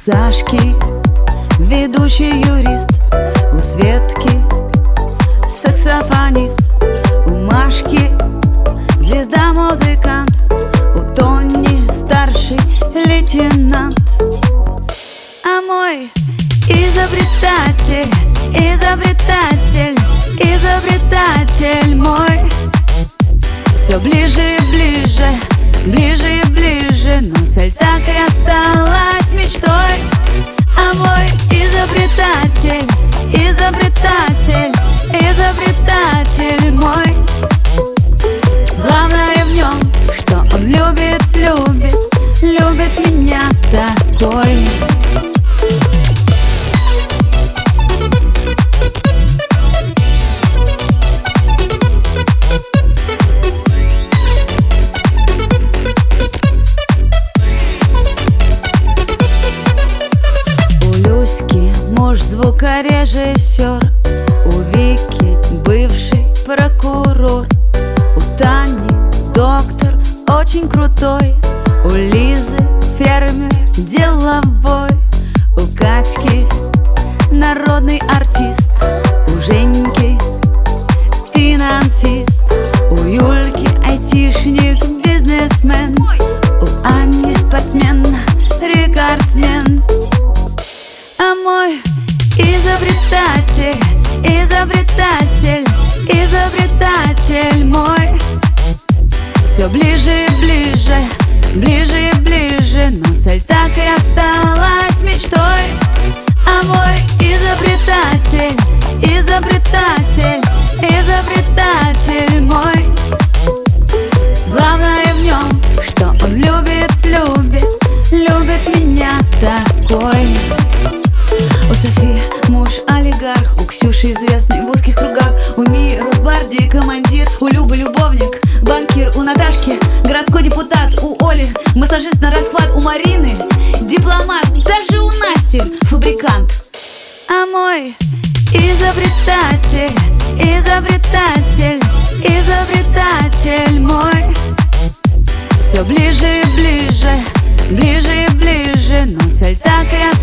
Сашки ведущий юрист, у Светки саксофонист, у Машки звезда-музыкант, у Тони старший лейтенант. А мой изобретатель, изобретатель, изобретатель мой все ближе и ближе, ближе и ближе, но цель так и осталась мечтой. А мой изобретатель, изобретатель, изобретатель мой, главное в нем, что он любит, любит, любит меня такой. Муж звукорежиссер, у Вики бывший прокурор, у Тани доктор очень крутой, у Лизы фермер деловой, у Катьки народный артист, у Женьки финансист, у Юльки айтишник, бизнесмен, у Ани спортсмен, рекордсмен. А мой изобретатель, изобретатель, изобретатель мой все ближе и ближе, ближе и ближе, но цель так и осталась мечтой. А мой изобретатель, изобретатель, изобретатель мой, главное в нем, что он любит, любит, любит меня такой. У Софии муж олигарх, у Ксюши известный в узких кругах, у Мии Росгвардии командир, у Любы любовник, банкир, у Наташки городской депутат, у Оли массажист на расхват, у Марины дипломат, даже у Насти фабрикант. А мой изобретатель, изобретатель, изобретатель мой все ближе и ближе, ближе и ближе, но цель так и осталась.